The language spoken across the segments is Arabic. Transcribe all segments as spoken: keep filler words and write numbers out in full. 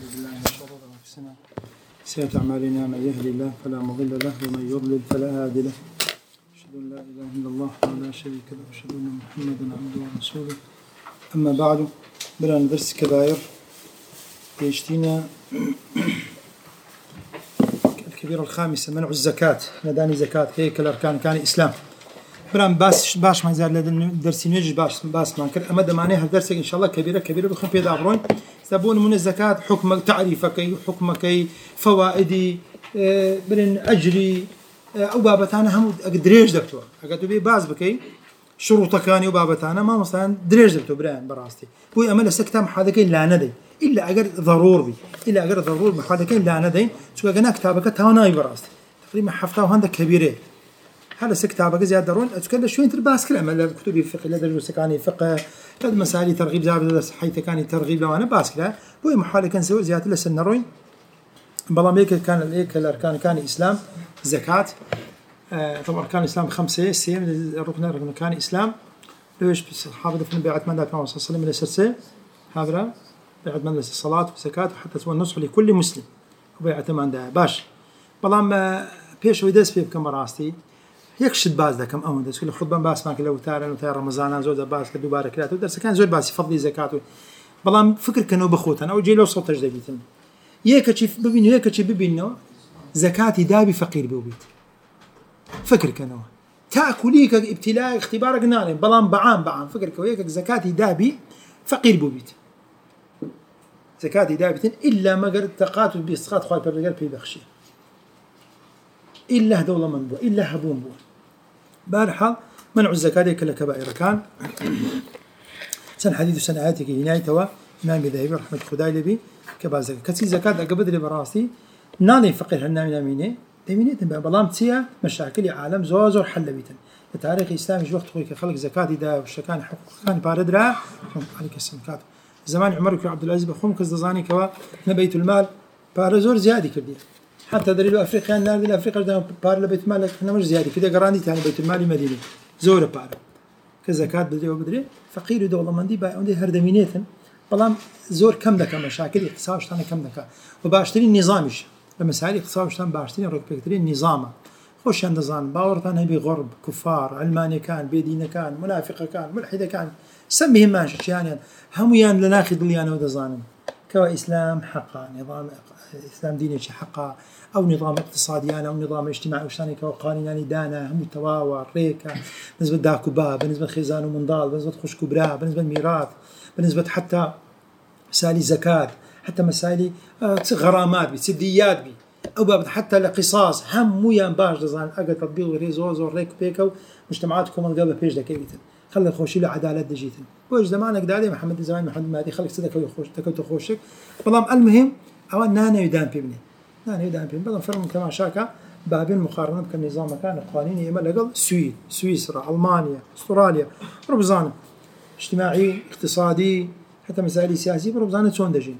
ونعوذ بالله من شرور أنفسنا سيئات أعمالنا من يهدي الله فلا مضل له ومن يضلل فلا هادي له أشهد أن لا إله إلا الله ولا شريك له وأشهد أن محمدا عبده ورسوله أما بعد بلا ندرس كبائر يشتينا الكبيرة الخامسة منع الزكاة نداني زكاة هيك الأركان كان إسلام برام باس باش ما زال لدن درسي نجي باش باس ما كر أمد معناها الدرس إن شاء الله كبيرة كبيرة بخم في دابرون سبون من الزكاة حكم تعريفك حكمك فوائدي برن أجري أو بابتانا هم دريج دكتور أقدر بي باز بكي شروطك كاني وبابتانا ما مثلا دريج دكتور بران براستي بوي أمل سكتام هذا كين لا ندي إلا أجر ضرور بي إلا أجر ضرور بهذا كين لا ندي شو جنا كتابك تهاناي براستي تقريبا حفتة وهذا كبيرة هذا سكتابك زيادة درون أتكلم شوي ترباس كلام لا كتبي فقه لا درس كاني فقه لا مسائل ترغيب زاد حيث كاني ترغيب لو أنا باس كلا بوي محاولة كان سوي زيادة لسن روين بلاميك كان الإيك الأركان كان إسلام زكاة آه طبعا أركان الإسلام خمسة سيم الركن الركن كان إسلام ليش بس حافظ في بيعة من دات ما وصل صلى من السرسة هذا بيعة من الصلاة والزكاة وحتى سوى النصح لكل مسلم وبيعة من ده باش بلام بيش ويدس في كم راستي يكشد باز ده كم أمون ده كل خطبة باس ما كله تارن وتار رمضان زود باس كدو باركات ودرس كان زود باس يفضل زكاة بلام فكر كانوا بخوت أنا وجي له صوت جديد يكشي ببين يكشي ببينه زكاة دابي فقير بوبيت فكر كانوا تأكليك ابتلاء اختبارك نار بلام بعام بعام فكر كويك زكاة دابي فقير بوبيت زكاة دابي إلا ما قد تقاتل بيسقط خوي بالرجال في بخشي إلا دولة منبوع إلا هبون بوع بارحال منع الزكاة كل كبائر كان سن حديث سن آياتك هناية توا إمام ذهبي رحمة خداي لبي كبار زكاة كسي زكاة قبل براسي ناني فقير هالنامي نامينه دمينه تنبع بلام تسيا مشاكل عالم زوزور حل بيتن التاريخ الإسلامي جو وقت خويك خلق زكاة دا والشكان حقوق كان باردرا عليك السمكات زمان عمر بن عبد العزيز بخوم كزدزاني كوا نبيت المال بارزور زيادة كبير حتى دليل أفريقيا النار دل أفريقيا ده بار لبيت مال إحنا مش زيادة كده قراني تاني بيت المال مدينة زورة بار كزكاة بدري وبدري فقير دولة مندي باي عندي هردمينيتن بلام زور كم دكا مشاكل اقتصاد تاني كم دكا وباشتري نظامش لما سألي اقتصاد تاني باشتري ركبتري نظامه خوش عند زان باور تاني بغرب كفار علماني كان بيدين كان منافق كان ملحد كان سميهم ماشي يعني هم يان لناخذ لي أنا ودزانم كوا إسلام حقا نظام إسلام ديني حقا أو نظام اقتصادي أو نظام اجتماعي وشاني كوا قانون يعني دانا هم تواور ريكا بالنسبة داكوبا بالنسبة خزان ومنضال بالنسبة خش كبرى بالنسبة ميراث بالنسبة حتى مسائل زكاة حتى مسائل غرامات بسديات بي أو باب حتى القصاص هم مو ينباش دزان أجا تطبيق وريزوز وريك بيكو مجتمعاتكم القلب بيج ده كيفيتن خلي خوشي له عدالة دجيتن بوج زمانك دالي محمد زمان محمد مهدي خليك صدق ويخوش تكو تخوشك بلام المهم أو نانا يدان بيبني نانا يدان بيبني بلام فرم كما شاكا بابين مقارنة بالنظام كان القانوني يمل لقل سويد سويسرا ألمانيا أستراليا ربزانة اجتماعي اقتصادي حتى مسائل سياسية ربزانة شون دجين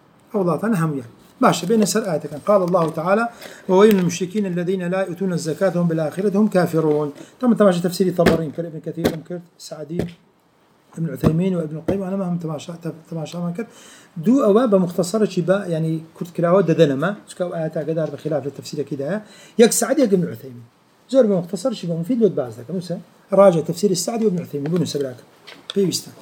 أو أنا هم يعني باشا بين سر آياتك قال الله تعالى وويل للمشركين الذين لا يؤتون الزكاة هم بالآخرة هم كافرون طبعا تماشى تفسير طبرين كابن كثير ومكرت سعدي ابن عثيمين وابن القيم أنا ما هم تماشى تماشى ما كرت دو أواب مختصرة شبا يعني كنت كلاوة ددنما سكوا آياتها قدار بخلاف التفسير كده يك سعدي ابن عثيمين زور بمختصر شبا مفيد لود بعض ذاك موسى راجع تفسير السعدي وابن عثيمين بنو سبلاك بيوستان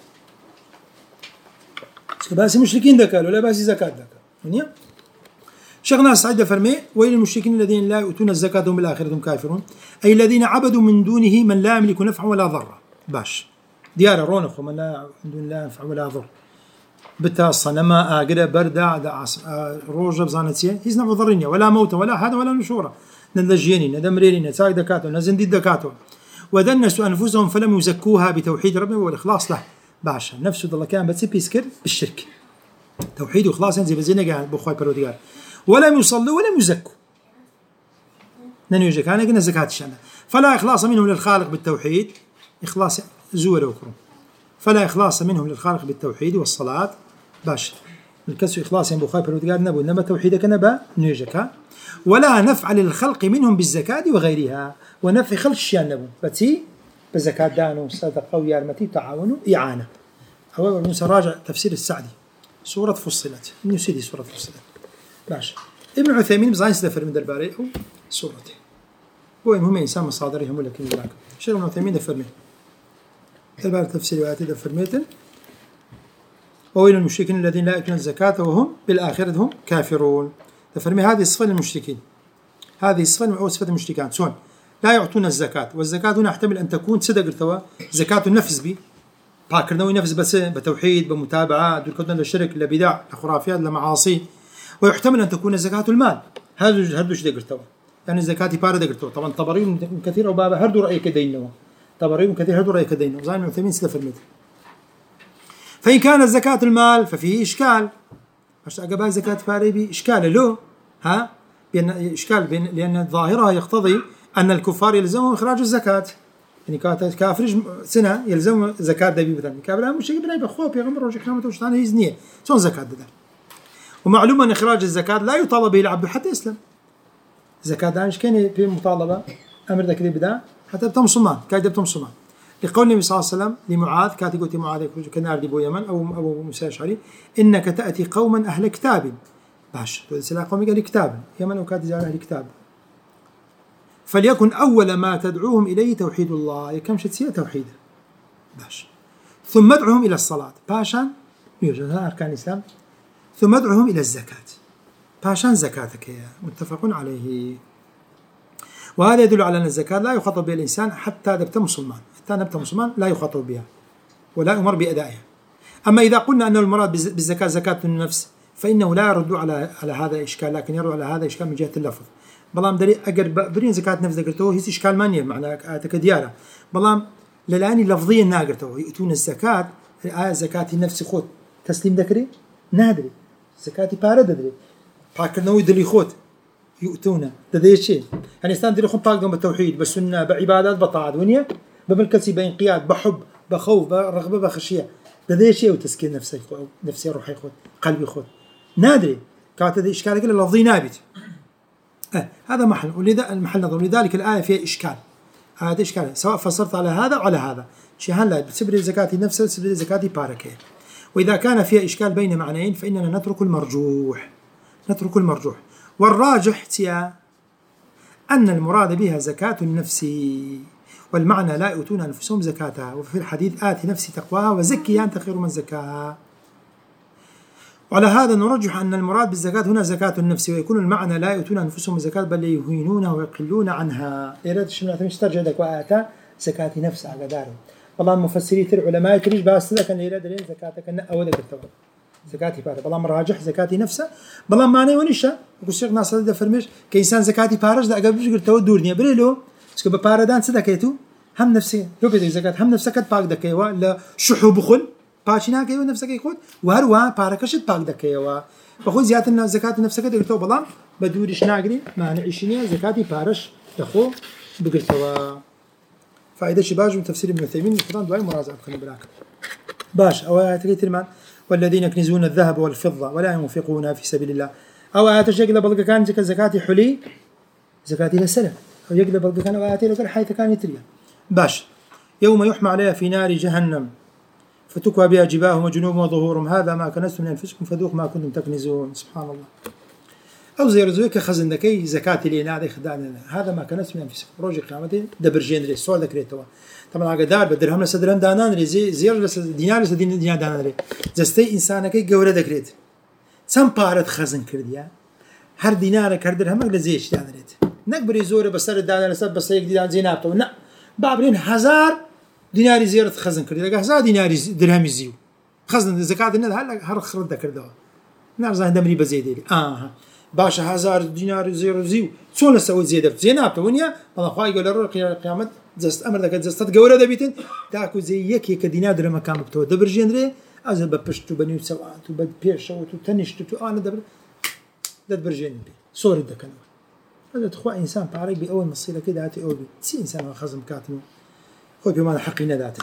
بس المشركين ذكروا لا بس زكاة ذكر شيخنا سعيد فرمي ويل المشركين الذين لا يؤتون الزكاة هم بالآخرة هم كافرون أي الذين عبدوا من دونه من لا يملك نفعا ولا ضرا باش ديار رونق من لا من دون لا نفع ولا ضر بتا صنما أجر بردا روجة بزانتية هيز نفع ضرنيا ولا موت ولا هذا ولا نشورة ندجيني ندمريني نتاج دكاتو نزندي دكاتو ودنسوا أنفسهم فلم يزكوها بتوحيد ربهم والإخلاص له باش نفسه الله كان بس بيسكر بالشرك توحيد وإخلاص ينزل بزينة قاعد بخوي بروديار ولم يصلوا ولم يزكوا ننيجك أنا قلنا زكاة الشمال فلا إخلاص منهم للخالق بالتوحيد إخلاص زور وكرم فلا إخلاص منهم للخالق بالتوحيد والصلاة باش الكسر إخلاص يعني بخوي بروديار نبو إنما توحيدك نبا نيجك ولا نفع للخلق منهم بالزكاة وغيرها ونفع خلق الشيان نبو بتي بزكاة دانو صدقة ويارمتي تعاونوا إعانة أول موسى راجع تفسير السعدي سورة فصلت نسيدي سورة فصلت باش ابن عثيمين بزاين سدفر من درباري أو سورته هو مهم إنسان مصادرهم لكن ذاك شيخ ابن عثيمين دفر منه دربار تفسير وآتي دفر ميتن وويل المشركين الذين لا يؤتون الزكاة وهم بالآخرة هم كافرون دفر هذه الصفة للمشركين هذه الصفة أو صفة المشركين سواء لا يعطون الزكاة والزكاة هنا يحتمل أن تكون صدق توا زكاة النفس بي باكرنوي نفس بس بتوحيد بمتابعة دول كتنا للشرك لبدع لخرافيات لمعاصي ويحتمل أن تكون زكاة المال هذا هردوش دقرتوا يعني زكاة بارة دقرتوا طبعا طبري كثير أو بابا هردو رأي كدينه طبري كثير هردو رأي كدينه زين من ثمين سلف المثل فإن كانت زكاة المال ففيه إشكال عشان أجابها زكاة بارة بإشكال له ها بأن إشكال بين لأن ظاهرها يقتضي أن الكفار يلزمهم إخراج الزكاة يعني كافر سنة يلزم زكاة دبي مثلا كافر مش يجيب نايب أخوه بيغمر رجع كلامه توش ثاني يزنيه شون زكاة ده ومعلوم أن إخراج الزكاة لا يطالب به العبد حتى يسلم زكاة دانش كان في مطالبة أمر ذا كذي بدا حتى بتم صمان كايد بتم صمان لقول النبي صلى الله عليه وسلم لمعاذ كاتي قلت معاذ يخرج كنار دبو يمن أو أبو موسى الأشعري إنك تأتي قوما أهل كتاب باش سلا قوم قال كتاب يمن وكاتي زال أهل كتاب فليكن أول ما تدعوهم إليه توحيد الله يكم شتسية توحيده باش ثم ادعوهم إلى الصلاة باشان يوجد أركان الإسلام ثم ادعوهم إلى الزكاة باشان زكاتك متفق عليه وهذا يدل على أن الزكاة لا يخاطب بها الإنسان حتى نبت مسلمان حتى نبت مسلمان لا يخاطب بها ولا يؤمر بأدائها أما إذا قلنا أن المراد بالزكاة زكاة النفس فإنه لا يرد على على هذا إشكال لكن يرد على هذا إشكال من جهة اللفظ بلام دري أجر برين زكاة نفس ذكرته هي إشكال مانية معناه تكديارة بلام للآن لفظيا ناقرته يؤتون الزكاة آية زكاة النفس خود تسليم ذكري نادري زكاة بارد دري فاكر نوي دلي خود يؤتون ده شيء يعني استان دري خود طاقم بالتوحيد بالسنة بعبادات بطاعة دنيا بملكسي بإنقياد بحب بخوف برغبة بخشية ده شيء وتسكين نفسي خود نفسي روحي خود قلبي خود نادري كانت هذه إشكال كله لفظي نابت آه هذا محل ولذا المحل نظر لذلك الآية فيها إشكال هذا إشكال سواء فسرت على هذا أو على هذا شيء هلا بسبب زكاة نفسه بسبب زكاة باركة وإذا كان فيها إشكال بين معنيين فإننا نترك المرجوح نترك المرجوح والراجح تيا أن المراد بها زكاة النفس والمعنى لا يؤتون أنفسهم زكاتها وفي الحديث آتي نفسي تقواها وزكي أنت خير من زكاها وعلى هذا نرجح أن المراد بالزكاة هنا زكاة النفس ويكون المعنى لا يؤتون أنفسهم زكاة بل يهينونها ويقلون عنها إيراد الشمال ترجع لك وآتا زكاة نفس على داره والله المفسرين العلماء تريج باس لك أن إيراد لين زكاتك أن أول ذكرتها زكاة بارة والله مراجح زكاة نفسه والله معنى ونشة يقول الشيخ ناصر ده فرمش كإنسان زكاة بارش ده قبل يقول تو دورني بريلو سكب بارة دان صدقيتو هم نفسي لو كده زكاة هم نفسك باق دكيوا لا شحو بخل باشينا كيو نفسك يخود وهروا باركشت باق دكيوا بخود زيادة زكاة نفسك دكتور بالله بدورش ناقري ما نعيشني زكاة بارش تخو بقلتوا فائدة شباج من تفسير ابن عثيمين القرآن دعاء مراجعة خلي بالك باش أو آيات المان والذين يكنزون الذهب والفضة ولا ينفقونها في سبيل الله أو آيات الشيء بلغ كان زكاة حلي زكاة للسلف أو يقلب بلغ كان وآيات لك حيث كان يتريا باش يوم يحمى عليها في نار جهنم فتكوى بها جباههم وجنوبهم وظهورهم هذا ما كنزتم من أنفسكم فذوق ما كنتم تكنزون سبحان الله أو زي رزوك خزن ذكي زكاة لينا هذا خدعنا هذا ما كنزتم من أنفسكم روج قيامته دبر جندري السؤال ذكريته طبعا هذا دار بدرهم لسدرهم دانان زي زير لس دينار لس دينار دانان زستي إنسانك جورة ذكريت سام بارد خزن كرديا هر دينار كردرهم أقل زيش دانريت نكبر زور بسر دانار لس بس يك دينار زينابته لا بعبرين هزار دينار زيارة خزن كرديا هزار دينار درهم زيو خزن زكاة النذ هلا هر خرد ذكرده نار زين دمري بزيدلي آه باش هزار دينار زيرو زيو شو نسوي زيادة زينابته ونيا الله خاي يقول الروح قيامة زست أمر ذاك زست تجورة دبيتن تأكل زي يك يك دينار درهم كام بتو دبر جندري أزل ببشتو بنيو سواء تو بد بيرش أو تو تنشتو تو أنا دبر دبر جندري صور الدكان هذا تخوى إنسان بعرق بأول مصيلة كده هاتي أول سي إنسان خزم كاتنو خذ بما حقنا ذاته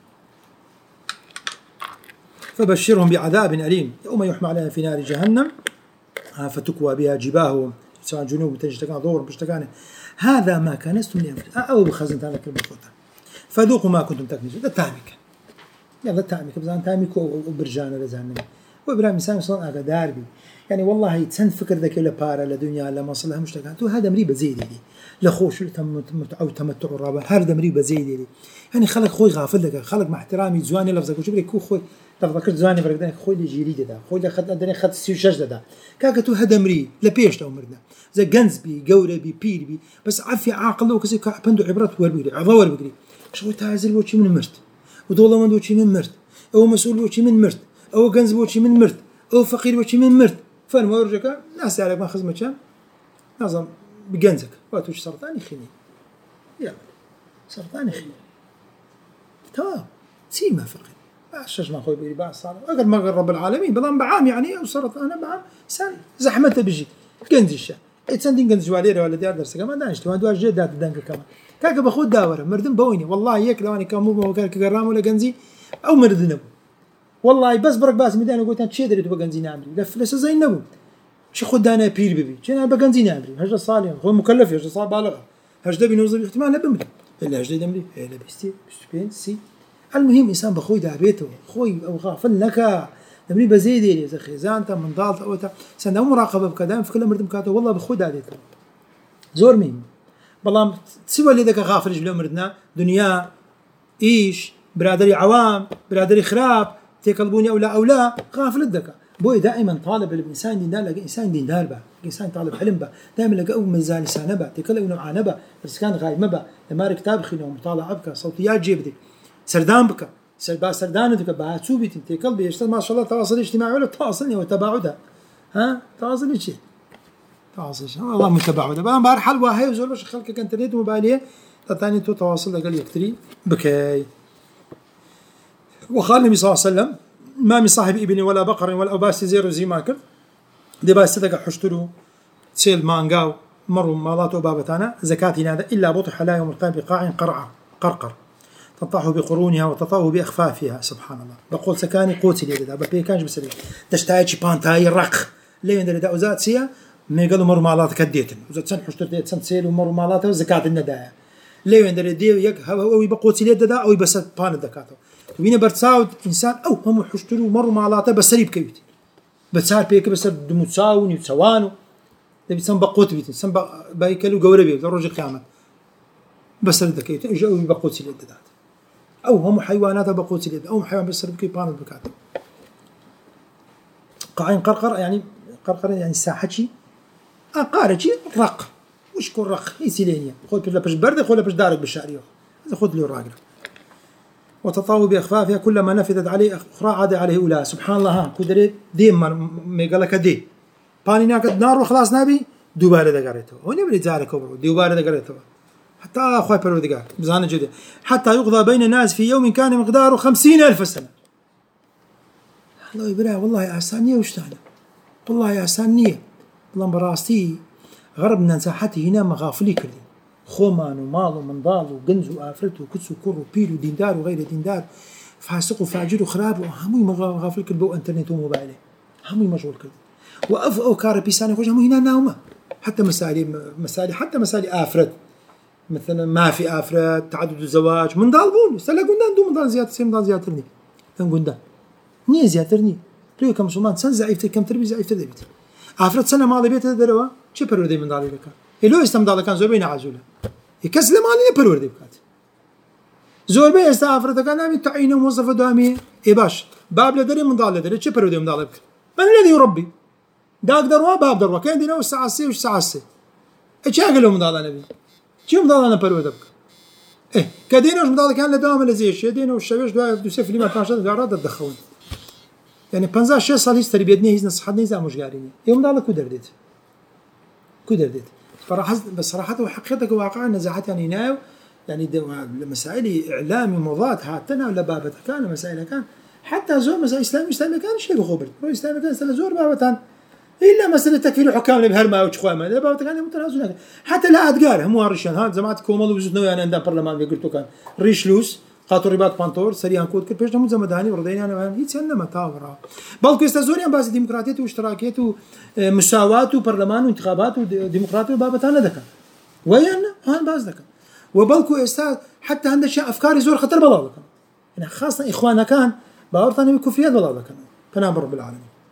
فبشرهم بعذاب أليم يوم يحمى عليها في نار جهنم فتكوى بها جباههم سواء جنوب تجتكان ظهور بشتكانه هذا ما كنستم لأنفسكم أو بخزن تاعك البخوتة فذوقوا ما كنتم تكنزون ده تامك يلا تامك بزان تامك وبرجانا لزهنم وإبراهيم إنسان صنع أقدار بي يعني والله تسند فكر ذاك إلى بارا لدنيا لا مصلها مشتكات وهذا مريبة زيد لي لخوش تم أو تمتع الرابع هذا مريبة زيد لي يعني خلق خوي غافل لك خلق مع احترامي زواني لفظك وشو بدك خوي لفظك زواني فرق خوي اللي جيري ده خوي اللي خد أدنى خد سيوشج ده كاكتو هذا مري لبيش تو مرنا زي جنز بي جورة بي بير بي بس عفي عاقل وكذا كابندو عبرات وربيري عضوار بقري شو تعزل وشي من مرت ودولة من وشي من مرت أو مسؤول وشي من مرت أو جنز وشي من مرت أو فقير وشي من مرت فالما ورجك ناس عليك ما خدمة كم نظم بجنزك واتوش سرطاني خيني يا سرطاني خيني تمام سيما فقير بعشش ما خوي بيري بعد صار أقل ما رب العالمين بضم بعام يعني أو سرطان بعام سن زحمته بيجي جنز الشام إتسندين جنز جوالير ولا ديار درس كمان دانش توان دواج جدات دانك كمان كاك بخود داورة مردم بويني والله يك لو أنا كان مو مكانك جرام ولا جنزي أو مردنا بو والله بس برك باس ميدان وقلت أنت شيء دريت بجنزي نعمري لف لسه زي النبو شو خد أنا بير ببي شو أنا بجنزي نعمري هجر صالح هو مكلف هجر صالح بالغ هجر بينوزل احتمال لا بمري إلا هجر دمري إلا بستي بستين سي المهم إنسان بخوي دعبيته خوي أو غافل لك دمري بزيدي يا أخي إذا أنت من ضالت أو تا سنة مراقبة بكلام في كل مردم كاتو والله بخوي دعبيته زور مين بالله سوى اللي ذاك غافل جلو مردنا دنيا إيش برادري عوام برادري خراب تيكلبوني أو لا أو لا غافل الذكاء بوي دائما طالب الإنسان دين دار لقى إنسان دين دار با إنسان طالب علم با دائما لقى أول مزال لسانه با تكلم نوع نبا بس كان غايب مبا لما كتاب خلينا مطالعة بك صوتيات جيبتي سردان بك سربا سردان بك با تشوبتي تكلب يشتغل ما شاء الله تواصل اجتماعي ولا تواصلني وتباعدها ها تواصل ايش تواصل الله متباعدها بقى بار حل واهي وزول باش خلك انترنت موبايليه ثاني تو تواصل قال يكتري بكاي وقال النبي صلى الله عليه وسلم ما من صاحب ابن ولا بقر ولا أباس زيرو زي ماكر دي باس صدق حشتلو تسيل مانجاو مروا مالاتو بابتانا زكاتي هذا إلا بطح لا يوم القيامة بقاع قرعة قرقر تطاح بقرونها وتطاو بأخفافها سبحان الله بقول سكاني قوتي لي ده ببي كانش بسري تشتاي شي بانتاي رق لين ده ده وزات سيا ما قالوا مروا مالات كديتن وزات سن حشتلت سن تسيل ومروا مالاتها زكاة الندايا لين ده دي يك هو بقوتي لي ده أو بس بان الدكاتو وين برتساود إنسان أو هم حشتلو مروا مالاته بسري بكيوتي بتسار بيك بس دمتساوني وتسوانو ده بيسمى بقوت بيت سم بايكلو جوربي رجع قيامة بس الذكيت إجوا بقوت اليد ذات أو هم حيوانات بقوت اليد أو حيوان بس بكي بان بكاته قاعين قرقر يعني قرقر يعني ساحتي أقارتي رق وش كون رق يسيلينيا خذ كلا بش برد خذ بش دارك بالشعرية هذا خذ له الراجل وتطاو بأخفافها كلما نفذت عليه أخرى عاد عليه أولى سبحان الله ها كدري ديم ما قال لك دي باني ناقد نار وخلاص نبي دوباره دقرته هو نبي ذلك هو دوباره دقرته حتى أخوي بردقار بزانة جدا حتى يقضى بين الناس في يوم كان مقداره خمسين ألف سنة الله يبرع والله يا أسانية وشتانا والله يا أسانية والله براستي غربنا ساحتي هنا مغافلي كردي خومان ومال ومنضال وجنز وآفرت وكتس وكر وبيل وديندار وغير ديندار فاسق وفاجر وخراب وهمي مغافل كل بو انترنت وموبايله همي مشغول كل وأف أو كار بيساني خوش همي هنا ناومة حتى مسالي مسالي حتى مسالي آفرت مثلا ما في آفرت تعدد الزواج من ضالبون سلا قلنا ندو من ضال زيادة سيم ضال زيادترني كم قلنا نية زيادترني ليه كم سلمان سن زعيفت كم تربي زعيفت دبيت آفرت سنة ماضي بيت دروا شو برودي من ضالي لك إلو استم ضال كان زوبين عزوله يكسل مالي برودي بكات زور بي استعفرت كان عم تعيين موظف دوامي إيه باش باب لدري من ضال لدري شو برودي من ضال بك من الذي يربي داك دروا باب دروا كان دينا الساعة سي والساعة سي إيش أقله من ضال النبي شو من ضال أنا برودي بك إيه كدينا وش من ضال كان لدوام الذي شيء دينا والشباب دوا دوسف لي ما تناشط قارات الدخون يعني بنزا شيء صار يستري بيدني هيز نصحني زي مش قاريني يوم ضال كودر ديت كودر ديت فرح بس صراحة وحقيقة واقعا نزاحت يعني ناو يعني مسائل إعلامي مضاد هاتنا ولا بابتها كان مسائل كان حتى زور مسائل إسلامي إسلامي كان شيء خبر رو إسلامي كان سلا زور بابتان إلا مسألة تكفير الحكام اللي بهرما وشخوامة لا بابتها كان متنازل حتى لا أتقال هم هارشان هاد زمات كومال وبزنو يعني عندنا برلمان بيقولوا كان ريشلوس قاتل رباط بانتور سريان كود كل بيش نموذج مدني وردينا أنا هيك سنة متاورة بل كيستزوريان باز ديمقراطية واشتراكية ومساواة وبرلمان وانتخابات وديمقراطية بابتنا ذكر وين هان باز ذكر وبلكو استاذ حتى عند شيء أفكار زور خطر بلا لكم يعني خاصة إخوانا كان باورتنا بكفريات بلا لكم كنا برب العالمين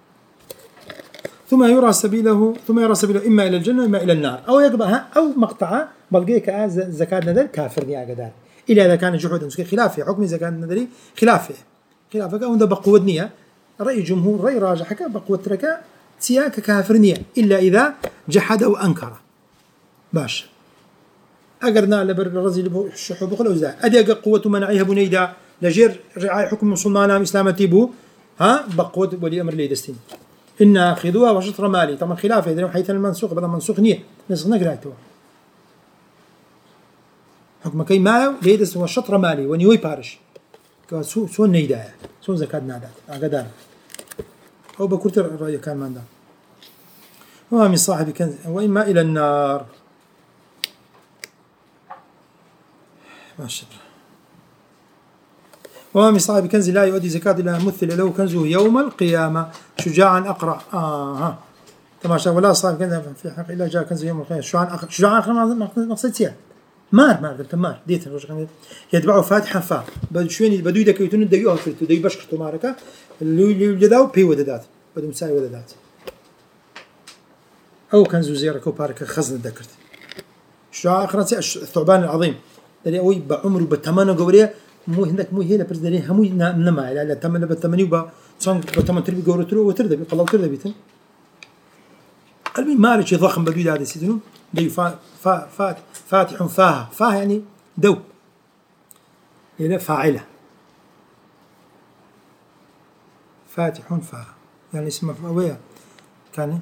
ثم يرى سبيله ثم يرى سبيله إما إلى الجنة وإما إلى النار أو يقبها أو مقطعة بلقيك زكاة نذر كافر يا قدار إلا إذا كان جحودا خلافه حكم زكاة النذري خلافه خلافك أو ده بقوة نية رأي جمهور رأي راجح حكا بقوة تركا سياك كافر نية إلا إذا جحد أو أنكر باش أقرنا لبر الرزي الشحوب بقول أوزا أدي قوة منعيها بنيدا لجير رعاية حكم مسلمان إسلام تيبو ها بقوة ولي أمر لي دستين إن أخذوها وشطر مالي طبعا خلافه إذا حيث المنسوخ بدل منسوخ نية نسخ نقرأته حكم كي مايو ليدس وشطر مالي ونيوي بارش كسو سو نيدا سو زكاة نادات أقدار أو بكرت الرأي كان من ده وما من صاحب كنز وإما إلى النار ما شاء الله وما من صاحب كنز لا يؤدي زكاة إلا مثل له كنزه يوم القيامة شجاعا أقرأ آه ها تماشى ولا صاحب كنز في حق إلا جاء كنزه يوم القيامة شجاعا أقرأ شجاعا أقرأ مقصد سيا مار مار قلت مار ديت يتبعه فاتحا فا بدو شويني بدو يدك يتون ديوها فرتو ديو بشكتو ماركا اللي يجداو بي وددات بدو مساوي وددات أو كنزو زيارك وباركا خزن ذكرت شجاعا أقرأ الثعبان العظيم اللي أوي بعمره بتمنى قوريه مو هندك مو هنا بس دليل همو نما لا لا تمنى بالتمني وب صن بتمنى تربي قورتلو وتردبي قلوا تردبي تن قلبي مالك ضخم بدو هذا سيدنو دي فا فا فات فاتح فاه فاه يعني دو يعني فاعلة فاتح فاه يعني اسمه فاوية كان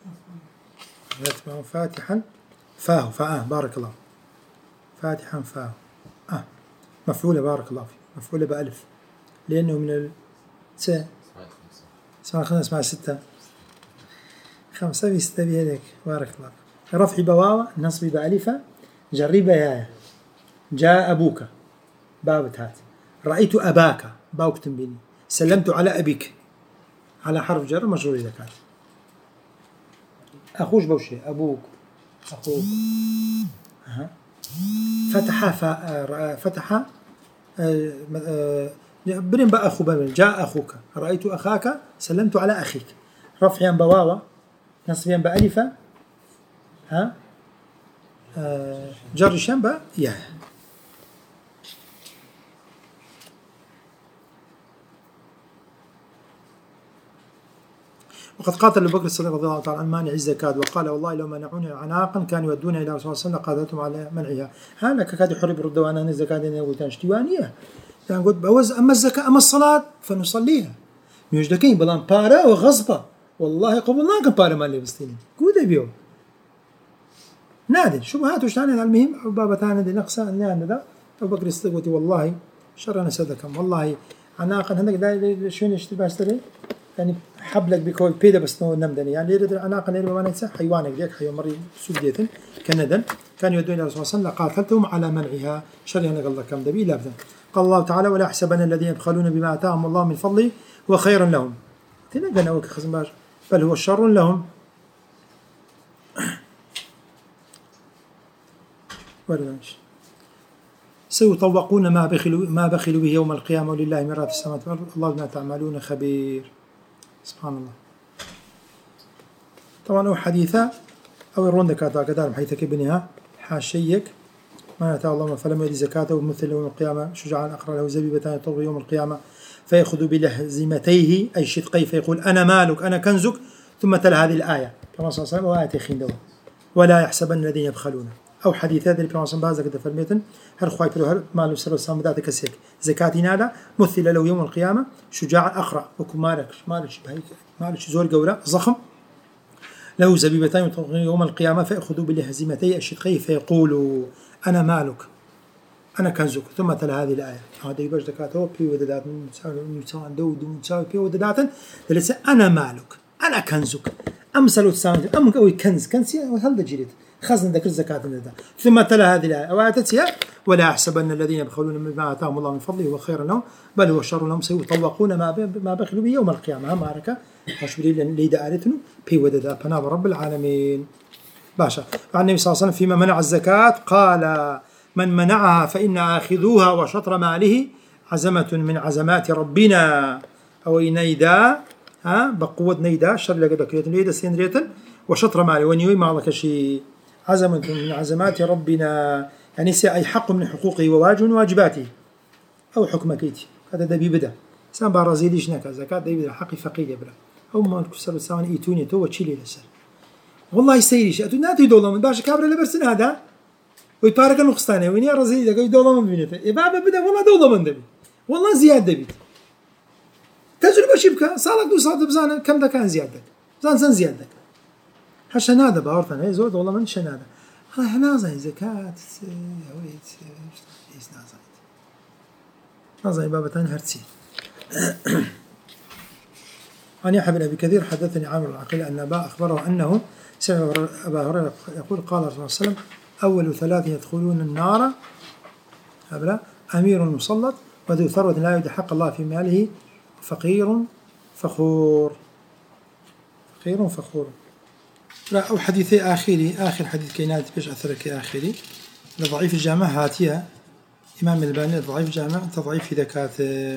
اسمه فاتحا فاه فاه بارك الله فاتحا فاه آه مفعولة بارك الله فيك مفعولة بألف لأنه من ال س اسمها خمسة اسمها ستة خمسة بستة بهذيك بارك الله فيك رفع بواوة نصب بألفة جربة يا جاء أبوك باب هات رأيت أباك باوك تنبيني سلمت على أبيك على حرف جر مجرور إذا كان أخوش بوشي أبوك أخوك أه. فتح فتح برين بقى أخو بمن جاء أخوك رأيت أخاك سلمت على أخيك رفعا بواوة نصبيا بألفة ها آه جر شنبة يا وقد قاتل أبو بكر الصديق رضي الله تعالى عنه مانع الزكاة وقال والله لو منعوني عناقا كانوا يودون إلى رسول الله صلى الله عليه وسلم قاتلتهم على منعها هذا كاد يحرب الرد وأنا الزكاة دي نقول تنشتوانية يعني قلت بوز أما الزكاة أما الصلاة فنصليها يوجدكين بلان بارا وغصبة والله قبلناك بارا ما اللي بستيني قود بيو نادي شبهات وش تاني المهم بابا تاني دي نقصة نادي ذا أبو بكر الصديق والله شرنا سدكم والله عناقا هندك دا شون يشتري باشتري يعني حبلك بكوي بيدا بس نو نمدني يعني يريد العناقة اللي ما ننسى حيوانك ديك حيوان مري سوديتن كندا كان يدعون الى الرسول صلى الله عليه وسلم قاتلتهم على منعها شرينا قال الله كم دبي لا ابدا قال الله تعالى ولا يحسبن الذين يبخلون بما اتاهم الله من فضله وخيرا لهم تنقنا وك خزم بل هو شر لهم ورنش سيطوقون ما بخلوا ما بخلوا به يوم القيامة ولله ميراث السماوات والأرض الله بما تعملون خبير سبحان الله. طبعا هو حديثة أو الرون كاتا كدار حيث كبنها حاشيك ما أتى الله فلم يدي زكاته ومثل يوم القيامة شجاعا أقرأ له زبيبتان يطلب يوم القيامة فيأخذ بلهزمتيه أي شدقي فيقول أنا مالك أنا كنزك ثم تلا هذه الآية كما صلى الله عليه وسلم وآية خندوة ولا يحسبن الذين يبخلون أو حديثات اللي كما صلى الله عليه وسلم فرميتن هل خوايت له هل مال سر السلام ذات كسيك زكاتنا لا مثل له يوم القيامة شجاعا أقرأ وكم مالك مالك بهيك مالك زور جورا ضخم له زبيبتان يوم القيامة فيأخذوا بلهزمتي الشدقي فيقولوا أنا مالك أنا كنزك ثم تلا هذه الآية هذا يبقى زكاته بي وددات مساوي دود مساوي بي وددات لسه أنا مالك أنا كنزك أمثل السامي أم قوي كنز كنز هل ده خزن ذكر الزكاة من ثم تلا هذه الآية وآتتها ولا يحسبن الذين يبخلون بما آتاهم الله من فضله وخيرا لهم بل هو شر لهم سيطوقون ما ما بخلوا به يوم القيامة معركة أشبري ليدا آلتنا بي وددا بناب رب العالمين باشا عن النبي صلى الله عليه وسلم فيما منع الزكاة قال من منعها فإن آخذوها وشطر ماله عزمة من عزمات ربنا أو إنيدا ها بقوة نيدا شر لقد كريت نيدا سينريتن وشطر مالي ونيوي مالك شيء عزم من عزمات ربنا يعني سي أي حق من حقوقه وواجب من واجباته أو حكم كيتي هذا دبي بدا سام برازيليش نكا زكاة دبي بدا حقي فقير يبلا أو ما كسر سان إيتوني تو وتشيلي لسر والله يسيريش أتو ناتي دولا من باش كابر لبرسن هذا ويبارك النقصانه وين يا رزيل ده دولا من بينته يبقى بدا والله دولا من دبي والله زيادة دبي تجربة شبكة صارك دو صار بزانة كم ده كان زيادة زان زان زيادة هالشنادة بعرفنا هي زود والله من شنادة هاي هنازين زكاة هويت إيش نازين نازين بابا تاني هرتسي عن يحيى بن أبي كثير حدثني عامر العقيل أن أبا أخبره أنه سمع أبا هريرة يقول قال الرسول صلى الله عليه وسلم أول ثلاث يدخلون النار أمير مسلط وذو ثروة لا يؤدي حق الله في ماله فقير فخور فقير فخور لا أو حديثي آخري آخر حديث كينات بيش أثرك آخري لضعيف الجامع هاتية إمام الباني ضعيف الجامع تضعيف إذا كانت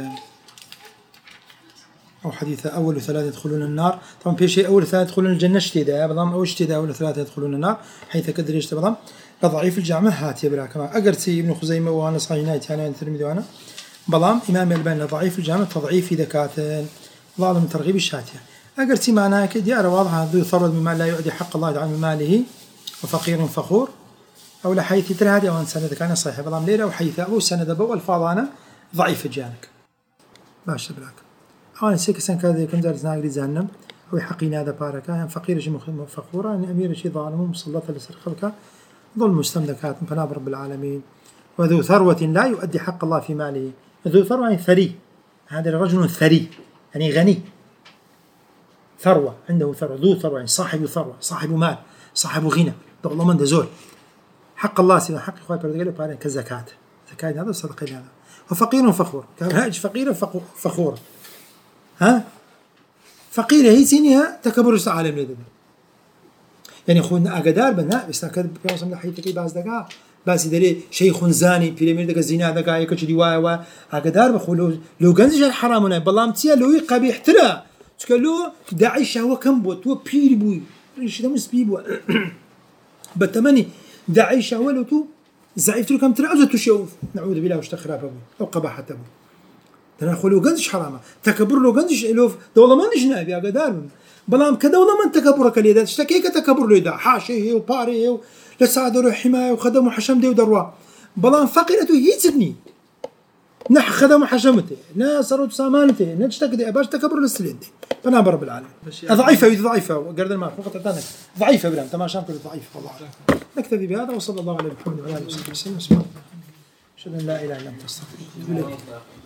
أو حديث أول ثلاثة يدخلون النار طبعا في شيء أول ثلاثة يدخلون الجنة اشتداء بضم أو اشتداء أول ثلاثة يدخلون النار حيث كدر يشتبه بضم لضعيف الجامع هاتية بلا كما أقرتي ابن خزيمة وأنا صحيح نايت يعني الترمذي وأنا بضم إمام الباني ضعيف الجامع تضعيف إذا كانت ظالم من ترغيب الشاتية أقرتي معناها كده أرى واضحة ذو ثروة مما لا يؤدي حق الله تعالى من ماله وفقير فخور أو لحيث ترى هذه أو سند كان صحيح بضم ليلة وحيث أو سند بو الفاظانا ضعيف الجانك باش بلاك أنا سيك سن كذا كم زار زناقري زهنم أو حقينا هذا باركة يعني فقير شيء فخورة يعني أمير شيء ظالم مسلط لسرقك ظلم مستملكات من فناب رب العالمين وذو ثروة لا يؤدي حق الله في ماله ذو ثروة يعني ثري هذا الرجل ثري يعني غني ثروة عنده ثروة ذو ثروة يعني صاحب ثروة صاحب مال صاحب غنى الله من ذول حق الله سيدنا حق إخوة بردقله بارين كزكاة زكاة هذا صدقين هذا وفقير فخور كان هاج فقير فخور ها فقيرة هي سينها تكبر العالم لدنا يعني خونا أقدار بنا بس نكذب في عصام لحية كي بعض دقائق بس إذا شيخ زاني في المير دقة زنا دقائق كذي وا وا أقدار بخلو لو جنزج الحرامنا بالله متيا لو قبيح ترى تقولوا داعش هو كم بوت هو بير بوي إيش ده مسبيبوا بتمني داعش هو لو تو زعيف تلو كم ترى أزت تشوف نعوذ بالله واشتخراب أبوي أو قباحة أبوي ترى خلو جنزج حرامة تكبر لو جنزج لو دولة ما نجنا بيا أقدار بلام كدولة من تكبر كليدا اشتكي كتكبر ليدا حاشيه وباريه لسعد حماية وخدم وحشم دي ودروا بلام فقيرته هي تبني نح خدم وحشمته ناصر سامانته نشتكي دي باش تكبر للسلين دي فانا برب العالمين ضعيفة ضعيفة وقرد الماء فقط ثانك ضعيفة بلام تمام شام كل ضعيف والله نكتفي بهذا وصلى الله على محمد وعلى اله وصحبه وسلم اشهد ان لا اله الا انت استغفرك